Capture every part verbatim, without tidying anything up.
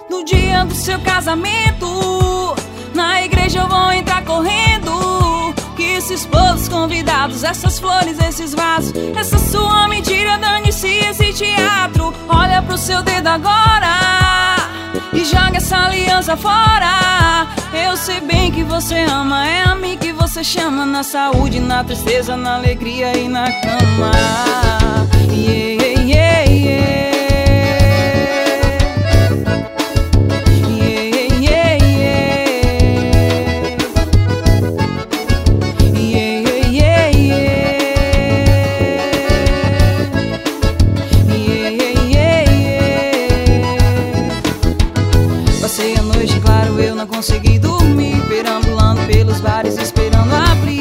no dia do seu casamento, na igreja eu vou entrar correndo. Que esses bolos convidados, essas flores, esses vasos, essa sua mentira, dane-se esse teatro. Olha pro seu dedo agora e joga essa aliança fora. Eu sei bem que você ama, é a mim que você chama. Na saúde, na tristeza, na alegria e na cama. Yeah, yeah, yeah. Consegui dormir, perambulando pelos bares, esperando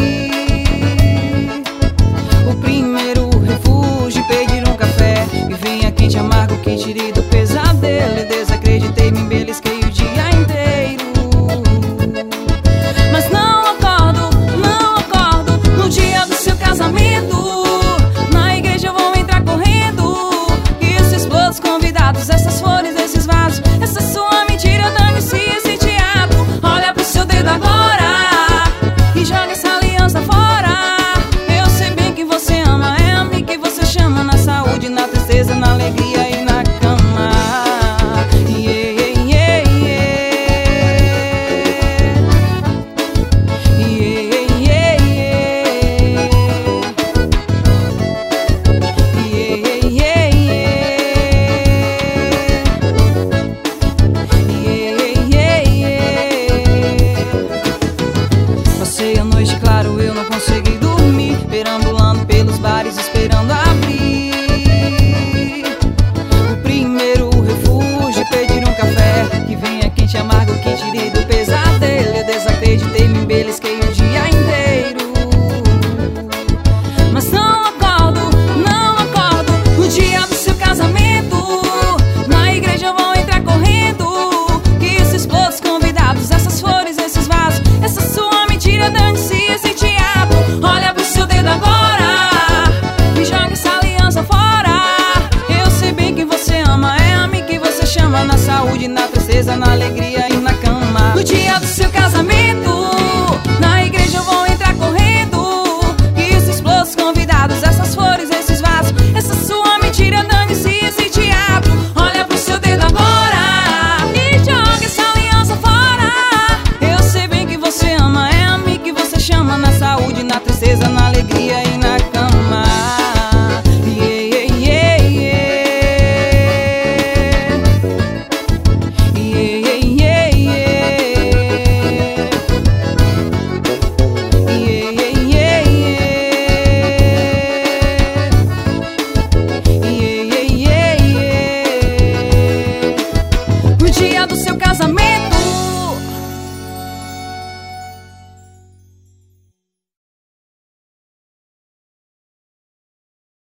abrir o primeiro refúgio, pedir um café e vinha quente, amargo, que tirei do pesadelo. E desacreditei, me embelisquei o dia inteiro, mas não acordo, não acordo no dia do seu casamento. Na igreja eu vou entrar correndo. E esses bolos convidados, essas flores, esses vasos, essa sua mentira, dane-se esse teatro. Olha pro seu dedo agora e joga essa aliança fora. Eu sei bem que você ama, é a mim que você chama. Na saúde, na tristeza, na alegria e na cama. Yeah, yeah, yeah. Yeah, yeah, yeah. Yeah, yeah, yeah. Passei a noite, claro, eu não consegui dormir, perambulando pelos bares, esperando abrir o primeiro refúgio, pedir um café que venha quente, amargo, que tire do pesadelo. Eu desacreditei, me embelisquei o dia inteiro, mas não acordo, não acordo no dia do seu casamento. Na igreja eu vou entrar correndo. Que esses bolos convidados, essas flores, esses vasos, essa sua mentira, dane-se esse teatro. Olha pro seu dedo agora e joga essa aliança fora. Eu sei bem que você ama, é a mim que você chama. Na saúde, na tristeza, na